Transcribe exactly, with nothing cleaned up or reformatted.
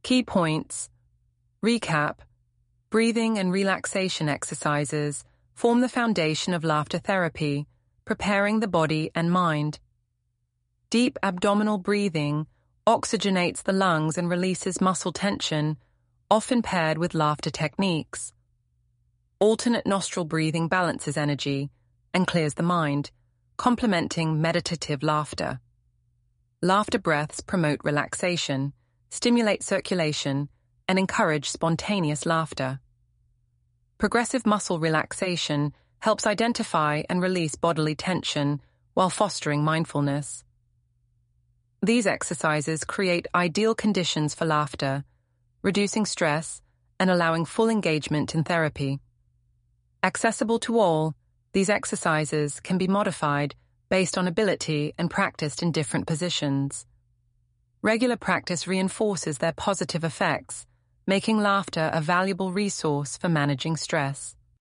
Key points. Recap. Breathing and relaxation exercises form the foundation of laughter therapy, preparing the body and mind. Deep abdominal breathing oxygenates the lungs and releases muscle tension, often paired with laughter techniques. Alternate nostril breathing balances energy and clears the mind, complementing meditative laughter. Laughter breaths promote relaxation, stimulate circulation, and encourage spontaneous laughter. Progressive muscle relaxation helps identify and release bodily tension while fostering mindfulness. These exercises create ideal conditions for laughter, reducing stress and allowing full engagement in therapy. Accessible to all, these exercises can be modified based on ability and practiced in different positions. Regular practice reinforces their positive effects, making laughter a valuable resource for managing stress.